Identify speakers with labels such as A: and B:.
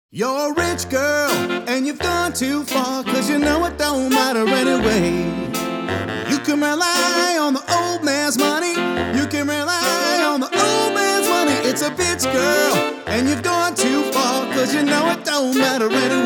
A: You're a rich girl, and you've gone too far, 'cause you know it don't matter anyway. You can rely on the old man's money. You can rely on the old man's money. It's a bitch girl, and you've gone too far, 'cause you know it don't matter anyway.